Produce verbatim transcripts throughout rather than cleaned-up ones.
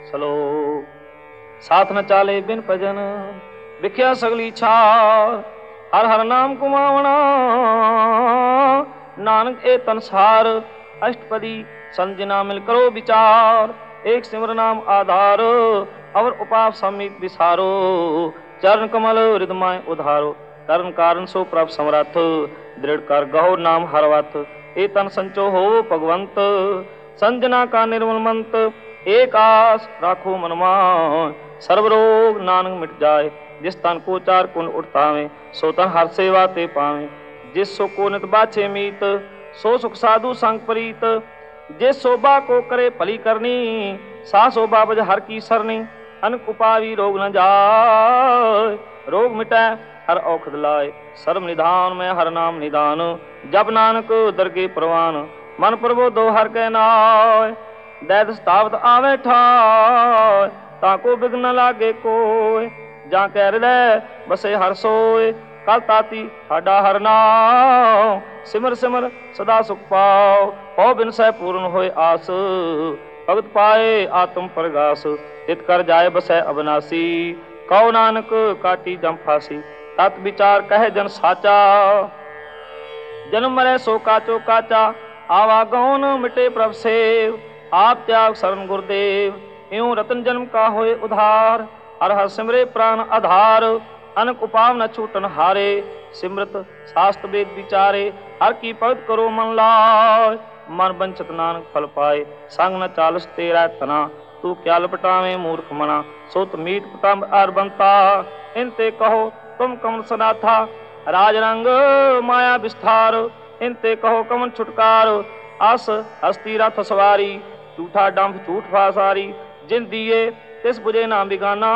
ਸਲੋਕ। ਸਾਥ ਨ ਚਾਲੇ ਬਿਨ ਭਜਨ, ਵਿਖਿਆ ਸਗਲੀ ਛਾਰ। ਹਰ ਹਰ ਨਾਮ ਕੁਮਾਵਣਾ, ਨਾਨਕ ਇਹ ਤਨਸਾਰ। ਅਸ਼ਟਪਦੀ ਸੰਜਨਾ ਮਿਲ ਕਰੋ ਵਿਚਾਰ। ਏਕ ਸਿਮਰ ਨਾਮ ਆਧਾਰ, ਅਵਰ ਉਪਾਪ ਸਮੀਤ ਵਿਸਾਰੋ। ਚਰਨ ਕਮਲ ਹ੍ਰਿਦਮय ਉਧਾਰੋ, ਕਰਨ ਕਾਰਨ ਸੋ ਪ੍ਰਭ ਸਮਰੱਥ। ਦ੍ਰਿੜ ਕਰ ਗਹੋ ਨਾਮ ਹਰ ਵਤ, ਇਹ ਤਨ ਸੰਚੋ ਹੋ ਭਗਵੰਤ। ਸੰਜਨਾ ਕਾ ਨਿਰਮਲ ਮੰਤ, ਏਕ ਆਸ ਰਾਖੋ ਮਨ ਮਾਨ। ਸਰਬ ਰੋਗ ਨਾਨਕ ਮਿਟ ਜਾਏ, ਜਿਸ ਤਨ ਕੋ ਚਾਰ ਕੁਨ ਉਠਤਾਵੇ। ਸੋ ਤਨ ਹਰ ਸੇਵਾ ਤੇ ਪਾਵੇ, ਜਿਸ ਸੋ ਕੋ ਨਿਤ ਬਾਛੇ ਮੀਤ। ਸੋ ਸੁਖ ਸਾਧੂ ਸੰਗ ਪ੍ਰੀਤ, ਜਿਸ ਸੋਭਾ ਕੋ ਕਰੇ ਭਲੀ ਕਰਨੀ। ਸਾ ਸੋਭਾ ਬਜ ਹਰ ਕੀ ਸਰਨੀ, ਅਨਕ ਉਪਾਵੀ ਰੋਗ ਨ ਜਾਏ। ਰੋਗ ਮਿਟੈ ਹਰ ਔਖਦ ਲਾਏ, ਸਰਬ ਨਿਧਾਨ ਮੈਂ ਹਰ ਨਾਮ ਨਿਦਾਨ। ਜਪ ਨਾਨਕ ਦਰਗੇ ਪ੍ਰਵਾਨ, ਮਨ ਪ੍ਰਬੋਧੋ ਹਰ ਕੈ ਨਾਏ। ਦੈਤ ਸਤਾਵਤ ਆਵੇ ਠਾਏ, ਤਾਂ ਕੋ ਬਿਘਨ ਨ ਲਾਗੇ ਕੋਇ। ਜਾਂ ਕੈ ਹਿਰਦੈ ਬਸੇ ਹਰ ਸੋਇ, ਕਲ ਤਾਤੀ ਸਾਡਾ ਹਰ ਨਾਮ। ਸਿਮਰ ਸਿਮਰ ਸਦਾ ਸੁਖ ਪਾਓ, ਪਉ ਬਿਨ ਸਹਿ ਪੂਰਨ ਹੋਏ ਆਸ। ਭਗਤ ਪਾਏ ਆਤਮ ਪ੍ਰਗਾਸ, ਤਿਤ ਕਰ ਜਾਏ ਬਸੈ ਅਬਨਾਸੀ। ਕਉ ਨਾਨਕ ਕਾਟੀ ਜਮ ਫਾਸੀ, ਤਤ ਵਿਚਾਰ ਕਹਿ ਜਨ ਸਾਚਾ। ਜਨਮ ਮਰੈ ਸੋ ਕਾਚੋ ਕਾਚਾ, ਆਵਾਗਉਨ ਮਿਟੇ ਪ੍ਰਭ ਸੇਵ। ਆਪ ਤਿਆਗ ਸਰਨ ਗੁਰਦੇਵ, ਇਉ ਰਤਨ ਜਨਮ ਕਾ ਹੋਏ ਉਧਾਰ। ਹਰ ਹਰ ਸਿਮਰੇ ਪ੍ਰਾਨ ਆਧਾਰ, ਅਨਕ ਉਪਾਵ ਨ ਛੂਟਨ ਹਾਰੇ। ਸਿਮਰਤ ਸਾਸਤ ਵੇਦ ਵਿਚਾਰੇ, ਹਰ ਕੀ ਭਗਤ ਕਰੋ ਮਨ ਲਾਏ। ਮਨ ਬੰਚਤ ਨਾਨਕ ਫਲ ਪਾਏ, ਸੰਗ ਨ ਚਾਲਸ ਤੇਰਾ ਤਨਾ। ਤੂੰ ਕਿਆ ਲਪਟਾਵੇਂ ਮੂਰਖ ਮਨਾ, ਸੁਤ ਮੀਟ ਪਤੰਬ ਅਰ ਬੰਤਾ। ਇਨ ਤੇ ਕਹੋ ਤੁਮ ਕਮਨ ਸਨਾਥਾ, ਰਾਜ ਰੰਗ ਮਾਇਆ ਵਿਸਥਾਰ। ਇਨ ਤੇ ਕਹੋ ਕਮਨ ਛੁਟਕਾਰ, ਅਸ ਹਸਤੀ ਰਥ ਸਵਾਰੀ। ਝੂਠਾ ਡੰਭ ਝੂਠ ਫਾਸਾਰੀ, ਜਿਨ ਦੀਏ ਤਿਸ ਬੁਝੇ ਨਾਮ ਬਿਗਾਨਾ।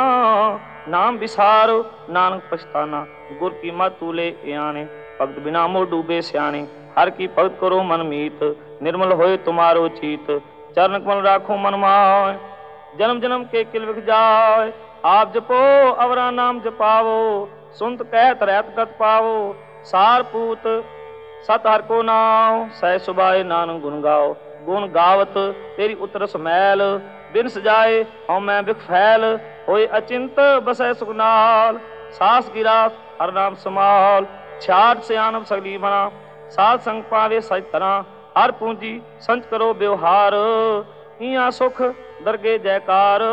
ਨਾਮ ਵਿਸਾਰ ਨਾਨਕ ਪਛਤਾਨਾ, ਗੁਰ ਕੀ ਮਤ ਤੂਲੇ ਇਆਣੇ। ਭਗਤ ਬਿਨਾ ਮੋਹ ਡੂਬੇ ਸਿਆਣੇ, ਹਰ ਕੀ ਭਗਤ ਕਰੋ ਮਨ ਮੀਤ। ਨਿਰਮਲ ਹੋਏ ਤੁਮਾਰੋ ਚੀਤ, ਚਰਨ ਕਮਲ ਰਾਖੋ ਮਨ ਮਾਏ। ਜਨਮ ਜਨਮ ਕੇ ਕਿਲ ਵਿਖ ਜਾਏ, ਆਪ ਜਪੋ ਅਵਰਾ ਨਾਮ ਜਪਾਵੋ। ਸੁਨਤ ਕਹਿਤ ਰਹਿਤ ਗਤ ਪਾਵੋ, ਸਾਰ ਪੂਤ ਸਤ ਹਰਿ ਕੋ ਨਾਉ। ਸਹਿ ਸੁਭਾਏ ਨਾਨਕ ਗੁਣ ਗਾਓ, ਗੁਣ ਗਾਵਤ ਤੇਰੀ ਉਤਰਸ ਮੈਲ। ਬਿਨ ਸਜਾਏ ਹਉ ਮੈਂ ਬਿਖ ਫੈਲ, ਹੋਏ ਅਚਿੰਤ ਬਸੈ ਸੁਖ ਨਾਲ। ਸਾਸ ਗਿਰਾਸ ਹਰ ਨਾਮ ਸਮਾਲ, ਛਾਟ ਸਿਆਣਪ ਸਗਲੀ ਬਣਾ। ਸਾਧ ਸੰਗ ਪਾਵੇ ਸਚ ਤਰ੍ਹਾਂ, ਹਰ ਪੂੰਜੀ ਸੰਚ ਕਰੋ ਵਿਵਹਾਰ। ਇਆਂ ਸੁਖ ਦਰਗੇ ਜੈਕਾਰ,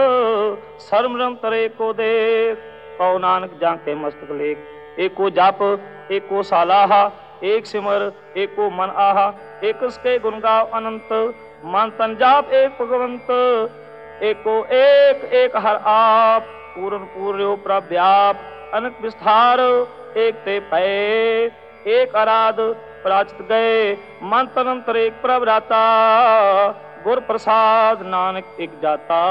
ਸਰਮ ਰਮ ਤਰੇ ਕੋ ਦੇਖ। ਕਉ ਨਾਨਕ ਜਾਂ ਕੇ ਮਸਤਕ ਲੇਖ, ਏਕੋ ਜਪ ਏਕੋ ਸਾਲਾਹਾ। ਏਕ ਸਿਮਰ ਏਕੋ ਮਨ ਆਹਾ, ਏਕਸ ਕੇ ਗੁਣ ਗਾਵ ਅਨੰਤ। ਮਨ ਤਨ ਜਾਪ ਏਕ ਭਗਵੰਤ, ਏਕੋ ਏਕ ਏਕ ਹਰ ਆਪ। ਪੂਰਨ ਪੂਰਿਓ ਪ੍ਰਭ ਵਿਆਪ, ਅਨਕ ਵਿਸਥਾਰ ਏਕ ਤੇ ਪਏ। ਏਕ ਅਰਾਧ ਪ੍ਰਾਚਿਤ ਗਏ, ਮਨ ਤਨ ਅੰਤਰ ਏਕ ਪ੍ਰਭ ਰਾਤਾ। ਗੁਰ ਪ੍ਰਸਾਦ ਨਾਨਕ ਇਕ ਜਾਤਾ।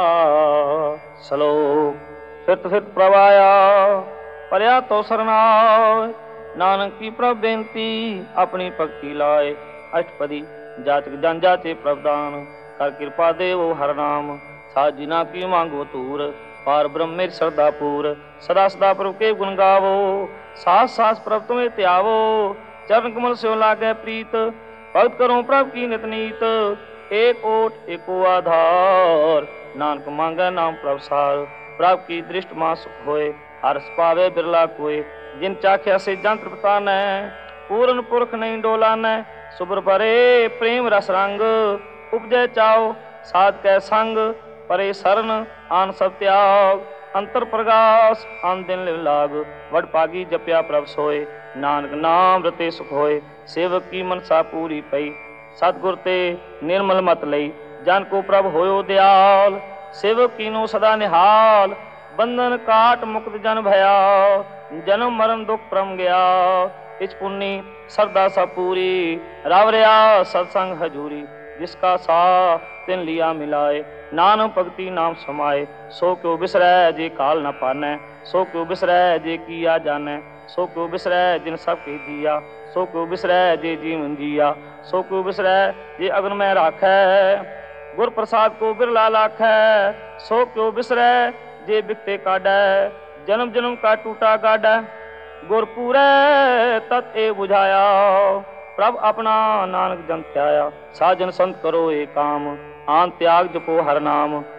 ਸਲੋਕ। ਫਿਰਤ ਫਿਰਤ ਪ੍ਰਭ ਆਇਆ, ਪਰਿਆ ਤੋ ਸਰਨਾਏ। ਨਾਨਕ ਕੀ ਪ੍ਰਭ ਬੇਨਤੀ, ਆਪਣੀ ਭਗਤੀ ਲਾਏ। ਅਸ਼ਟਪਦੀ ਜਾਚਕ ਜਨ ਜਾਚੇ ਪ੍ਰਭ ਦਾਨ, ਕਰ ਕਿਰਪਾ ਦੇਵੋ ਹਰ ਨਾਮ। ਸਾਧ ਜਿਨਾ ਕੀ ਮੰਗੋ ਧੂਰ, ਪਾਰ ਬ੍ਰਹਮ ਮੇਰੀ ਸਰਦਾ ਪੂਰ। ਸਦਾ ਸਦਾ ਪ੍ਰਭ ਕੇ ਗੁਣ ਗਾਵੋ, ਸਾਸ ਸਾਸ ਪ੍ਰਭ ਤੁਮੇ ਧਿਆਵੋ। ਚਰਨ ਕਮਲ ਸਿਉ ਲਾਗੈ ਪ੍ਰੀਤ, ਭਗਤ ਕਰੋ ਪ੍ਰਭ ਕੀ ਨਿਤ ਨੀਤ। ਏਕ ਓਟ ਏਕੋ ਆਧਾਰ, ਨਾਨਕ ਮੰਗੈ ਨਾਮ ਪ੍ਰਭ ਸਾਰ। ਪ੍ਰਭ ਕੀ ਦ੍ਰਿਸ਼ਟ ਮਾ ਸੁਖ ਹੋਏ, ਹਰਸ ਪਾਵੇ ਬਿਰਲਾ ਕੋਏ। ਜਿਨ ਚਾਖਿਆ ਸੇ ਜੰਤਰ ਪਤਾਨੈ, ਪੂਰਨ ਪੁਰਖ ਨਹੀਂ ਡੋਲਾਨੈ। ਸੁਬਰ ਭਰੇ ਪ੍ਰੇਮ ਰਸ ਰੰਗ, ਉਪਜੈ ਚਾਉ ਸਾਧ ਕੈ ਸੰਗ। ਪਰੇ ਸਰਨ ਆਨ ਸਭ ਤਿਆਗ, ਅੰਤਰ ਪ੍ਰਗਾਸ ਆਨ ਦਿਨ ਲਿਵ ਲਾਗ। ਵਡ ਭਾਗੀ ਜਪਿਆ ਪ੍ਰਭ ਸੋਏ, ਨਾਨਕ ਨਾਮ ਰਤੇ ਸੁਖ ਹੋਏ। ਸੇਵਕ ਕੀ ਮਨਸਾ ਪੂਰੀ ਪਈ, ਸਤਿਗੁਰ ਤੇ ਨਿਰਮਲ ਮਤ ਲਈ। ਜਨ ਕੋ ਪ੍ਰਭ ਹੋਇਓ ਦਿਆਲ, ਸੇਵਕ ਕੀਨੋ ਸਦਾ ਨਿਹਾਲ। ਬੰਧਨ ਕਾਟ ਮੁਕਤ ਜਨ ਭਇਆ, ਜਨਮ ਮਰਨ ਦੁਖ ਪ੍ਰਮ ਗਿਆ। ਇਚ ਪੁੰਨੀ ਸਰਦਾ ਸਭ ਪੂਰੀ, ਰਵ ਰਿਆ ਸਤਸੰਗ ਹਜੂਰੀ। ਜਿਸਕਾ ਸਾਥ ਤਿਨ ਲਿਆ ਮਿਲਾਏ, ਨਾਨਕ ਭਗਤੀ ਨਾਮ ਸਮਾਏ। ਸੋ ਕਿਉ ਬਿਸਰੈ ਜੇ ਕਾਲ ਨ ਪਾਨੈ, ਸੋ ਕਿਉ ਬਿਸਰੈ ਜੇ ਕੀਆ ਜਾਨੈ। ਸੋ ਕਿਉ ਬਿਸਰੈ ਜਿਨ ਸਭ ਕੇ ਜੀਆ, ਸੋ ਕਿਉ ਬਿਸਰੈ ਜੇ ਜੀਵਨ ਜੀਆ। ਸੋ ਕਿਉ ਬਿਸਰੈ ਜੇ ਅਗਨ ਮੈਂ ਰਾਖੈ, ਗੁਰ ਪ੍ਰਸਾਦ ਕੋ ਬਿਰਲਾ ਲਾਖੈ। ਸੋ ਕਿਉ ਬਿਸਰੈ ਜੇ ਬਿਕਤੇ ਕਾਢੈ, ਜਨਮ ਜਨਮ ਕਾ ਟੂਟਾ ਗਾਢੈ। ਗੁਰ ਪੂਰੈ ਤਤ ਇਹ ਬੁਝਾਇਆ, ਪ੍ਰਭ ਆਪਣਾ ਨਾਨਕ ਜਨ ਧਿਆਇਆ। ਸਾਜਨ ਸੰਤ ਕਰੋ ਇਹ ਕਾਮ, ਆਨ ਤਿਆਗ ਜਪੋ ਹਰ ਨਾਮ।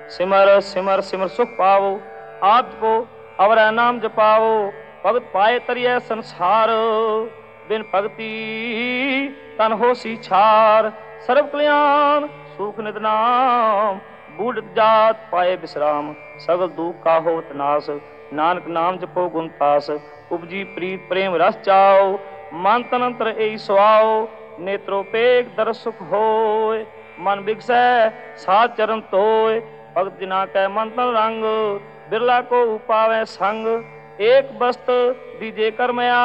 सिमर सिमर सिमर सुख पावो, आप जपो अवर नाम जपाओ, भगत पाए तरिय संसार, बिन भगति तन होसी छार, सर्व कल्याण सुख नित नाम, बूढ़ जात पाए विश्राम, सगल दुख का होत नाश, नानक नाम जपो गुण तास, उपजी प्रीत प्रेम रस चाओ, मन तन अंतर एई सुआओ, नेत्रोपेक दर सुख होय, मन बिगसै सात चरण तोय, भगत जिना कै मन तन रंग, बिरला को उपावै संग, एक बस्त दीजे कर मया,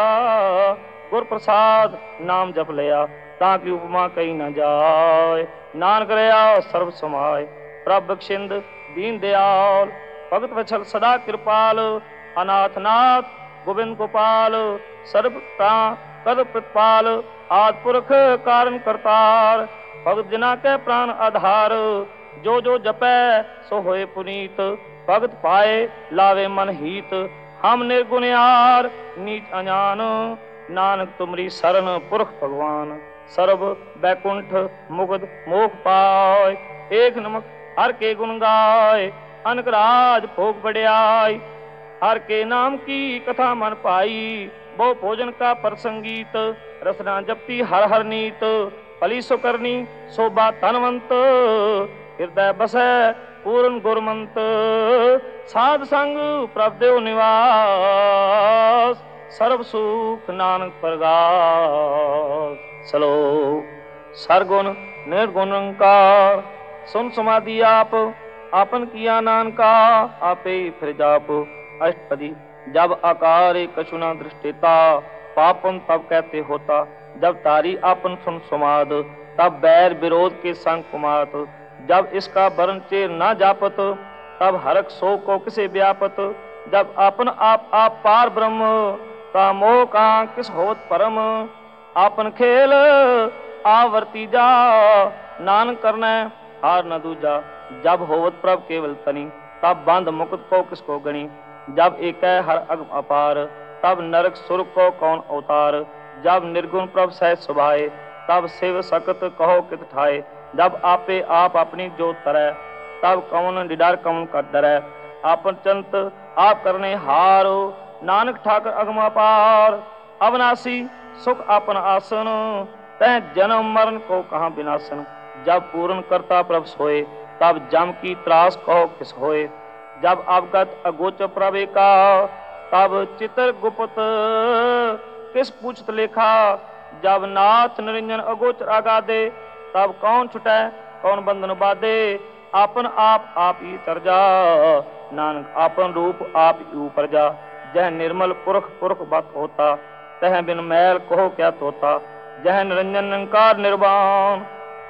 गुर प्रसाद नाम जप लिया, ताकि उपमा कही न जाय, नानक रया सर्व समाय, प्रभ बख्शिंद दीन दयाल, भगत वत्सल सदा कृपाल, अनाथ नाथ गोविंद गोपाल, सर्व कद प्रतिपाल, आद पुरख कारण करतार, भगत जिना के प्राण आधार, जो जो जपै सो होए पुनीत, भगत पाए लावे मन हीत, हम निर्गुणयार नीच अजान, नानक तुमरी शरण पुरख भगवान, सर्व बैकुंठ मुगद मोख पाय, एक नमक हर के गुण गाय, अनक राज भोग बढ़ियाई, हर के नाम की कथा मन पाई, बहु भोजन का प्रसंगीत, रसना जपती हर हर नीत, पली सो करनी शोभा तनवंत, हृदय बसै पूर्ण गुरमंत, साध संग प्रभ देव निवास, सर्व सुख नानक प्रगास। श्लोक सरगुण निर्गुण निरंकार, सुन समाधि आप आपन किया नानका, आपे फिर जाप। अष्टपदी जब आकार कछु न दृष्टिता, पापन तब कहते होता, जब तारी आपन सुन सुमाद, तब बैर विरोध के संग कुमात, जब इसका वर्ण चेर न जापत, तब हरक सो को किसे व्यापत, जब आपन आप आप पार ब्रह्म, का मोह का किस होत परम, आपन खेल आवर्ती जा, नानक करना हार न दूजा, जब होवत प्रभ केवल तनी, तब बंद मुकुट को किसको गणी, जब एक हर अगम अपार, तब नरक सुर को कौन अवतार, जब निर्गुण प्रभ सहज सुभाए, तब शिव सकत कहो कित ठाए, जब आपे आप अपनी जोत तरह, तब कौन निडर कौन कर डरै, आपन चंत आप करने हारो, नानक ठाकर अगम अपार, अविनाशी सुख आपन आसन, तह जन्म मरण को कहाँ विनाशन, जब पूर्ण करता प्रभ सोए, तब जम की त्रास कहो किस होए, जब अवगत अगोचर प्रभे का, तब चित्र गुप्त किस पूछत लेखा, जब नाथ निरंजन अगोचर आगादे, तब कौन छुटै कौन बंधन बाधे, आपन आप आप ही तर जा, नानक आपन रूप आप ही ऊपर जा, जह निर्मल पुरख पुरख बत होता, तह बिन मैल कहो क्या तोता, जह निरंजन निरंकार निर्वाण,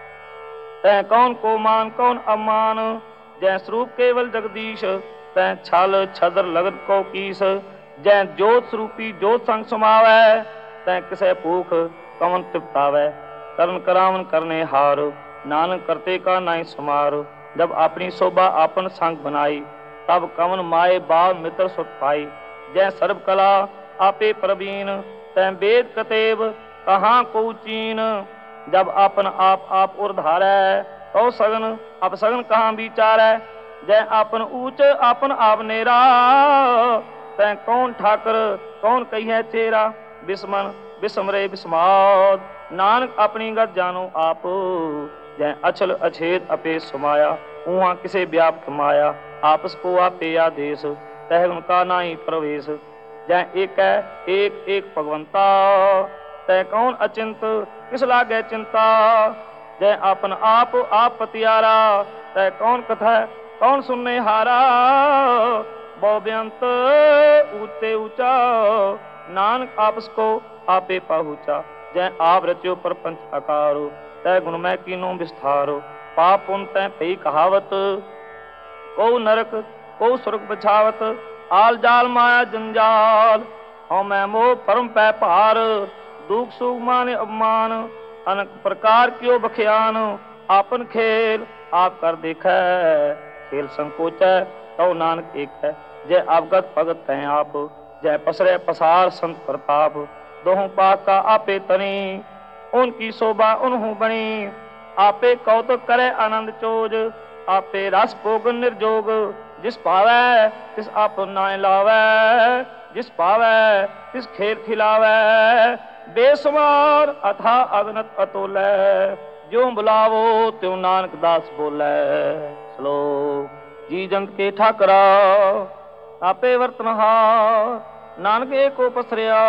तह कौन को मान कौन अमान, जय स्वरूप केवल जगदीश, तह छल छदर लगन को कीस, जय जोत स्वरूपी जोत संग समावै, तह किसे भूख कवन तृप्तावै, करन करावन करने हार, नानक करते का नाई समार, जब अपनी शोभा आपन संग बनाई, तब कवन माए बाल मित्र सुख पाई, जय सर्व कला आपे प्रवीण, तह वेद कतेब कहाँ को चीन, जब आपन आप आप उर्धारै, तो सगन अब सगन कहाँ विचारै, जय आपन ऊंच आपन आप नेरा, तै कौन ठाकर कौन कहिए चेरा, बिस्मन बिस्मरे बिस्माद, नानक अपनी गत जानो आप, जय अचल अछेद अपे सुमाया, उहाँ किसे व्याप्त माया, आपस को आपे आदेश, तह उनका नाई प्रवेश, जय एक एक एक भगवंता, तय कौन अचिंत किस लागे चिंता, जय आपन आप आप पतियारा, तय कौन कथा कौन सुनने हारा, बहु बेअंत ऊंचे ऊंचा, नानक आपस को आपे पहुँचा, जय आप रचो प्रपंच आकारो, तय गुणमय कीनो विस्तारो, पाप पुन तय पई कहावत, को नरक को स्वर्ग बछावत, आल जाल माया जंजाल, हम मोह परम पै भार, दुख सुख मान अपमान, अनेक प्रकार क्यों बख्यान, आपन खेल आप कर देखै, खेल संकोच है तो नानक एक है, जय अवगत भगत है आप, जय पसरे पसार संत प्रताप, दोहों पाक का आपे तनी, उनकी शोभा उन्हों बनी, आपे कौतुक करे आनंद चोज, आपे रस भोग निर्जोग, जिस पावै तिस आप नाय लावै, जिस पावै तिस खेर खिलावै, बेसुमार अथा अगनत अतोलै, ज्यों बुलावो त्यों नानक दास बोलै। श्लोक। जी जंत के ठाकरा आपे वर्तनहार, नानक एको पसरिया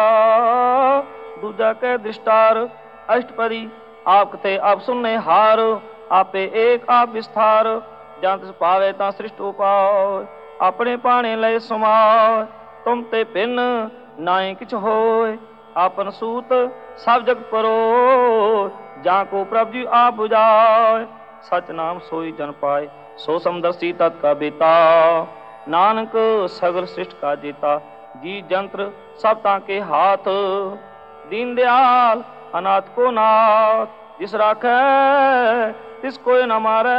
दूजा कै दृष्टार, अष्टपदी आप कथे आप सुनने हार, आपे एक आप विस्तार, जहाँ तिस पावे तां सृष्ट उपाय, अपने पाणे लय समाय, तुम ते भिन्न नाई किछ होय, आपन सूत सब जग परो, जहाँ को प्रभु जी आप बुझाय, सच नाम सोई जन पाए, सो समदर्शी तत् का बेता, नानक सगल सृष्ट का जेता, जी जंत्र सब ताके हाथ, दीन दयाल अनाथ को नाथ, जिस राखै तिस कोय न मारै,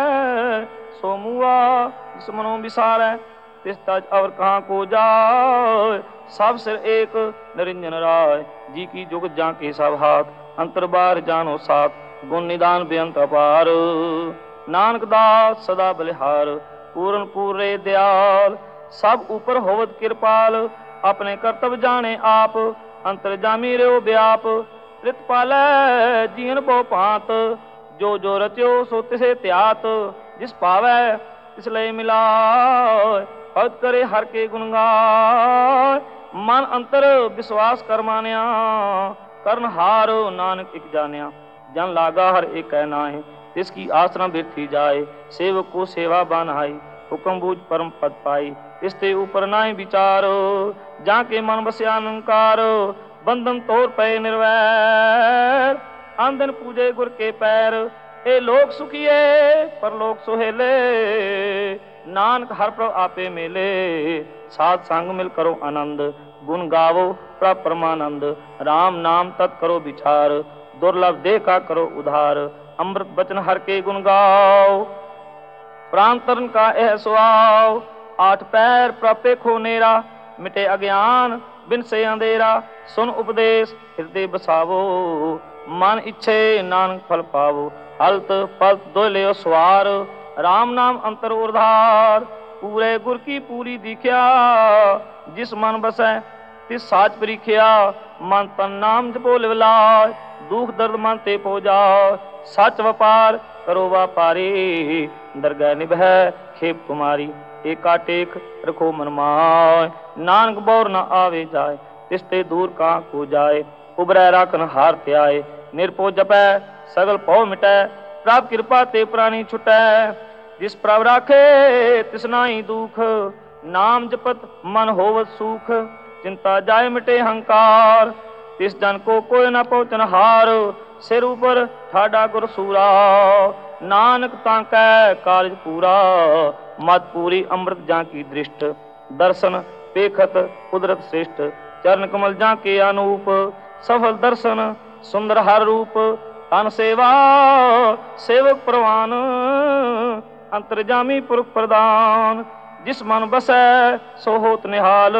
सो मुआ जिस मनो बिसारै, तिस तज अवर कहाँ को जाय, सब सिर एक निरंजन राय, जी की जुगत जा के सब हाथ, अंतर बार जानो साथ, गुण निदान बेअंत अपार, नानक दास सदा बलिहार, पूर्ण पूरे दयाल, सब ऊपर होवत कृपाल, अपने कर्तव्य जाने आप, अंतर जामी रो व्याप, त्रित पालै जीवन बहु भांत, जो जो रच्यो सो तिसे त्यात, जिस पावै तिस लय मिलाय, भगत करे हर के गुण गाय, मन अंतर विश्वास कर मान्या, करन हार नानक एक जान्या, जन लागा हर एक कह नाय, तिसकी आसना बिरथी जाए, सेवक को सेवा बनाई, हुक्म बूझ परम पद पाई, इसते ऊपर नाय विचार, जाके मन बस्या अहंकार, बंधन तोड़ पे निर्वैर, आंदन पूजे गुर के पैर, ए लोक सुखिए पर लोक सुहेले, नानक हर प्रभ आपे मेले, साध संग मिल करो आनंद, गुण गावो प्रभ परमानंद, राम नाम तत् करो विचार, दुर्लभ देह का करो उधार, अमृत बचन हर के गुण गाओ, प्राण तरन का यह सुआव, आठ पैर प्रापे खो नेरा, मिटे अज्ञान बिन से अंधेरा, सुन उपदेश हृदय बसावो, मन इच्छे नानक फल पावो, हलत फलत दो ले स्वार, राम नाम अंतर उधार, पूरे गुर की पूरी दीख्या, जिस मन बसै तिस साच परीख्या, मन तन नाम जपो लिवलाय, दुख दर्द मन ते पो जाय, सच व्यापार करो व्यापारी, दरगह निभै खेप तुम्हारी, एका टेक रखो मन माय, नानक बौर न आवे जाए, तिसते दूर कहाँ को जाए, उबरै राखन हार त्याय, निरपो जपै सगल पौ मिटै, प्रभ कृपा ते प्राणी छुटै, जिस प्रभ राखे तिस नाई दुख, नाम जपत मन होवत सुख, चिंता जाय मिटे हंकार, तिस जन को कोई न पहुँचन हार, सिर ऊपर ठाडा गुर सूरा, नानक ताकै कार्य पूरा, मत पूरी अमृत जा की दृष्ट, दर्शन पेखत कुदरत श्रेष्ठ, चरण कमल जा के अनूप, सफल दर्शन सुंदर हर रूप, तन सेवा सेवक प्रवान, अंतर्जामी पुरख प्रदान, जिस मन बसै सो होत निहाल,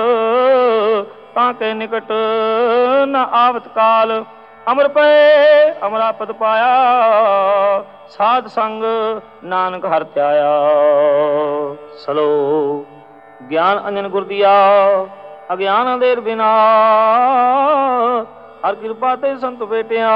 ताके निकट न आवत काल, अमर पे अमरा पद पाया, साध संग नानक हर त्याया। सलोक। ज्ञान अंजन गुर दिया अज्ञान अंधेर बिना, हर कृपा ते संत बेटिया,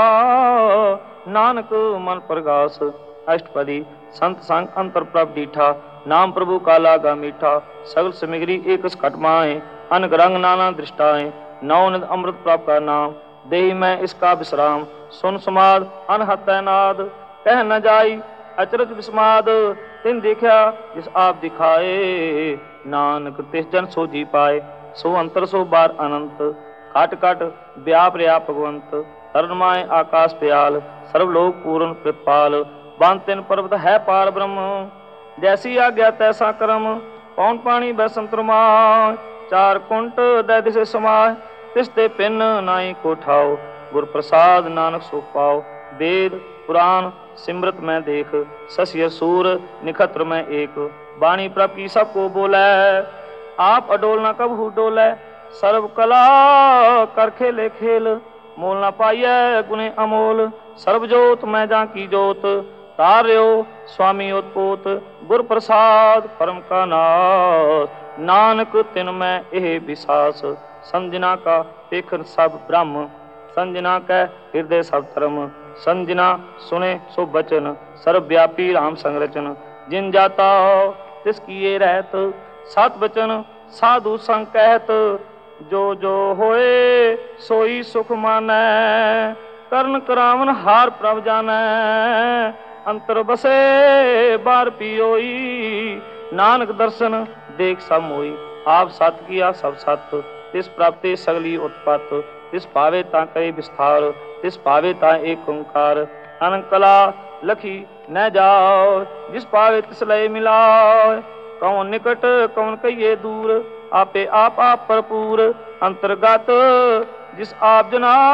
नानक मन प्रगास अष्टपदी, संत संग अंतर प्रभ डीठा, नाम प्रभु का लागा मीठा, सगल समिगरी एक खट माए, अनक रंग नाना दृष्टाएं, नवनिध अमृत प्राप्त का नाम, देहि मैं इसका विश्राम, सुन समाद अनहत नाद, कह न जाई अचरज विस्माद, तिन देखा जिस आप दिखाए, नानक तिस जन सो जी पाए, सो अंतर सो बार अनंत, काट काट व्याप रया भगवंत, तरणमाय आकाश प्याल, सर्वलोक पूर्ण कृपाल, बांतिन पर्वत है पार ब्रह्म, जैसी आज्ञा तैसा कर्म, पौन पानी बैसंतरमाय, चार कुंट दै दिसे समाय, तिसते पिन नाई को ठाओ, गुर प्रसाद नानक सुख पाओ, वेद पुराण सिमरत में देख, शशि सूर निखत्र में एक, वाणी प्रभ की सबको बोले, आप अडोल न कबहू डोले, सर्व कला कर खेले खेल, मोल न पाइय गुणे अमोल, सर्वजोत मैं जा की जोत, ਤਾਰਿਓ स्वामी उत्पोत गुर प्रसाद परम का नाश। नानक तिन मैं एह विसास संजना का पेखर सब ब्रह्म संजना कै हृदय सब धर्म संजना सुने सो बचन सर्वव्यापी राम संरचन जिन जाता तिस किए रहत सत बचन साधु संग कहत जो जो होए सोई सुख मानै करन करावन हार प्रभ जानै अंतर बसे बार पियोई नानक दर्शन देख सब मोई आप सत किया सब सत तिस प्राप्ति सगली उत्पत तिस पावे ता करे विस्तार तिस पावे ता एक ओंकार अनंत कला लखी न जाओ जिस पावे तिस लय मिलाओ कौन निकट कौन कहिए दूर आपे आप आप भरपूर अंतर्गत जिस आप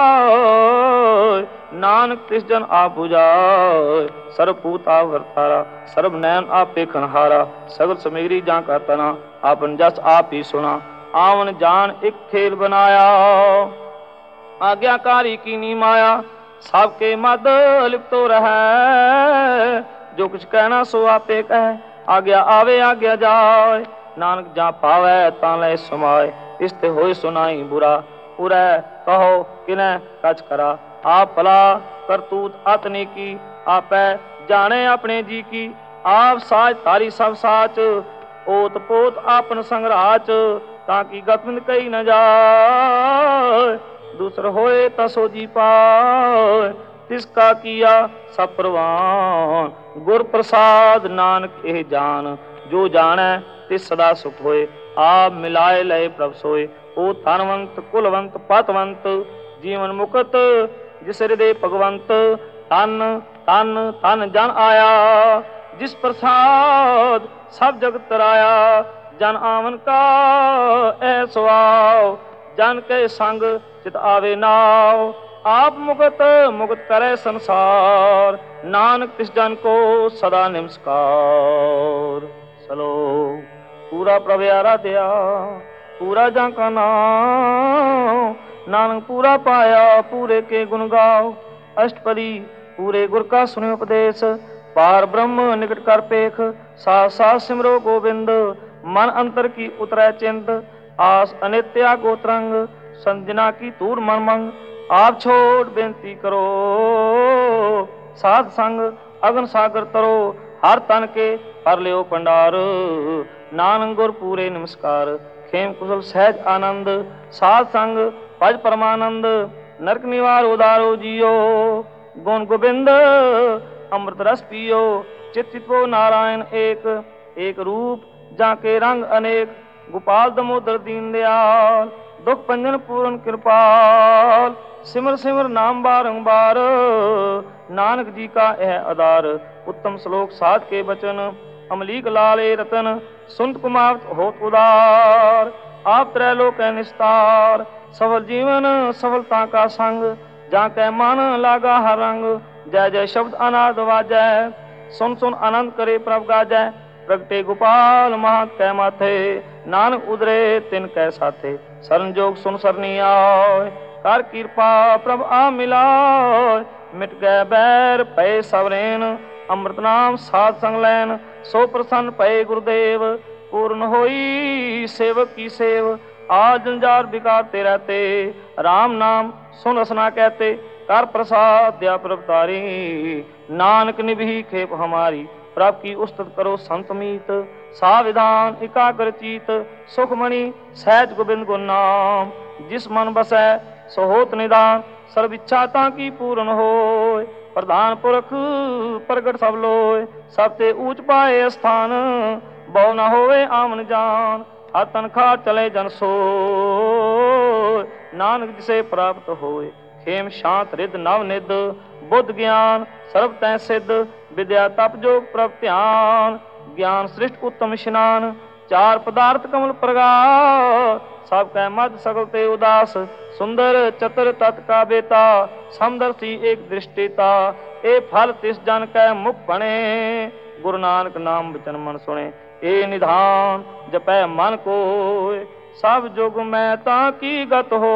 जनाय नानक तिस जन आप बुझाय सर्वभूत आप वर्तारा सर्व नयन आप पेखनहारा सगल समेरी जा का तना आपन जस आप ही सुना आवन जान एक खेल बनाया आज्ञाकारी की नी माया सबके मद लिप्तो रहे जो कुछ कहना सो आपे कहे आज्ञा आवे आज्ञा जाए नानक जा पावे ता ले समाए इसते होए सुनाई बुरा पूरा कहो किने कच करा आप भला करतूत अतनी की आपै जाने अपने जी की आप साज तारी सब साच ओत पोत आपन संगराच ताकि गतविंद कही न जाए दूसर होए तसो जी पाए तिसका किया सब प्रवान गुर प्रसाद नानक एह जान जो जाने तिस सदा सुख होए आप मिलाए लय प्रभ सोए ओ धनवंत कुलवंत पतवंत जीवन मुकत जिस हृदय भगवंत तन तन तन जन आया जिस प्रसाद सब जगत तराया जन आवन का ऐसो आओ जन के संग चित आवे नाव आप मुकत मुक्त करे संसार नानक तिस जन को सदा नमस्कार। चलो पूरा प्रभ आराध्या पूरा जा का नाम नानक पूरा पाया पूरे के गुण गाओ अष्टपदी पूरे गुर का सुने उपदेश पार ब्रह्म निकट कर पेख साथ साथ सिमरो गोविंद मन अंतर की उतरै चिंत आस अनित्या गोत्रंग संजना की तूर मन मंग आप छोड़ बेनती करो साध संग अगन सागर तरो हर तन के पर लियो पंडार नानक गुर पूरे नमस्कार खेम कुशल सहज आनंद साध संग पज परमानंद नरक निवार उदारो जियो गुण गोविंद अमृत रस पियो चित चितवो नारायण एक एक रूप जाके रंग अनेक गोपाल दमोदर दीन दयाल दुख पंजन पूर्ण कृपाल सिमर सिमर नाम बारंबार नानक जी का यह आधार उत्तम श्लोक साध के वचन अमलीक लाले रतन सुंत कुमार होत उदार आप त्रैलोक निस्तार सफल जीवन सफलता का संग जाके मन लागा हर रंग जय जय शब्द अनाद वाजय सुन सुन आनंद करे प्रभ गाजय प्रगटे गोपाल महा कै माथे नानक उदरे तिन कै साथे शरण जोग सुन सरनी आय कर कृपा प्रभ आ मिलाय मिट गए बैर पै सवरेन अमृत नाम साध संग लैन सो प्रसन्न पै गुरुदेव पूर्ण होई सेवक की सेव आज जंजार बिकारते रहते राम नाम सुन रसना कहते कर प्रसाद दया प्रभ तारी नानक निभि खेप हमारी प्रभ की उस्तत करो संत मीत साविधान एकाग्र चीत सुखमणि सहज गोविंद गुण नाम जिस मन बसै सो होत निदान सर्व इच्छा की पूर्ण होय प्रधान पुरख प्रगट सब लोय सबते ऊंच पाए स्थान बहु न होवे आमन जान हर तनखा चले जन सोय नानक जिसे प्राप्त होय खेम शांत रिद नव निद बुद्ध ज्ञान सर्व तै सिद्ध विद्या तप जोग प्रभ ध्यान ज्ञान सृष्ट उत्तम स्नान चार पदार्थ कमल प्रगात सब कै मद सकल ते उदास सुंदर चतुर तत् का बेता समदर्शी एक दृष्टिता ए फल तिस जन कै मुख बने गुरु नानक नाम वचन मन सुने ए निधान जपै मन कोय सब जुग मैं ताकी गत हो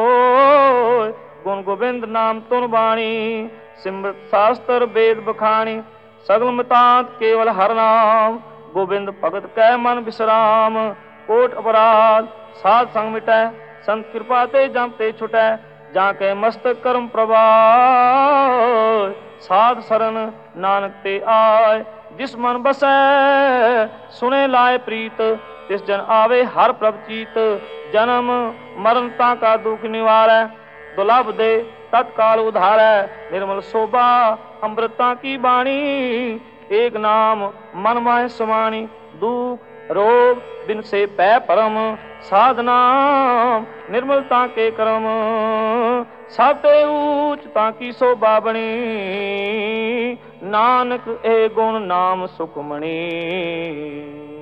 गुण गोविंद नाम तुन बाणी सिमरत शास्त्र वेद बखानी सगल मितांत केवल हर नाम। गोविंद भगत कै मन विश्राम। कोट अपराध साध संग मिटै, संत कृपा ते जम ते छुटै। जाके मस्तक कर्म प्रभाय, साध सरन नानक ते आय। जिस मन बसै सुने लाए प्रीत, तिस जन आवे हर प्रभ चीत। जन्म मरण ताका दुख निवारै, दुलभ दे तत्काल उधारै। निर्मल शोभा अमृता की बाणी, एक नाम मन माहे समाणी। दुख रोग बिन से पै परम, साधना निर्मलता के करम। सब ते ऊच ताकी शोभा बणी, नानक ए गुण नाम सुखमणि।